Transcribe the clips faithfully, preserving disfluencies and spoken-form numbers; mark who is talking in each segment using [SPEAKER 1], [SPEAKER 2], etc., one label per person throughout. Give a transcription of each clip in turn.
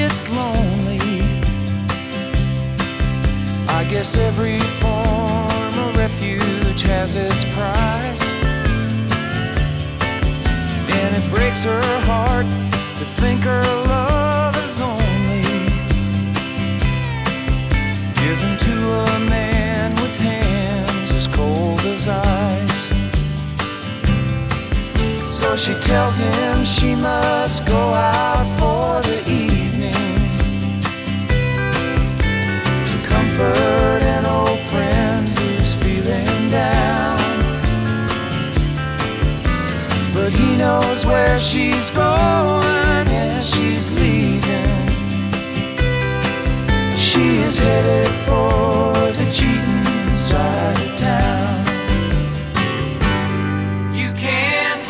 [SPEAKER 1] gets lonely. I guess every form of refuge has its price, and it breaks her heart to think her love is only given to a man with hands as cold as ice. So she tells him she must go out for the evening to comfort an old friend who's feeling down. But he knows where she's going and she's leaving. She is headed for the cheating side of town. You can't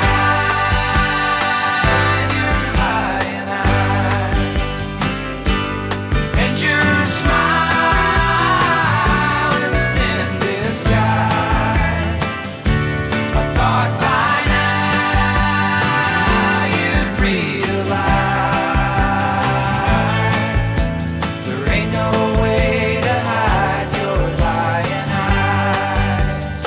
[SPEAKER 1] hide your lying eyes, and your smile is a thin disguise. I thought by now you'd realize there ain't no way to hide your lying eyes.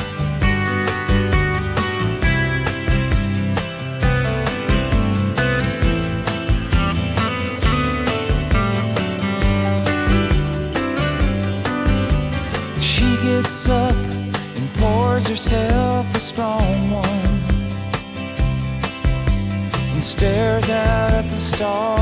[SPEAKER 1] She gets up and pours herself a strong one and stares out at the stars.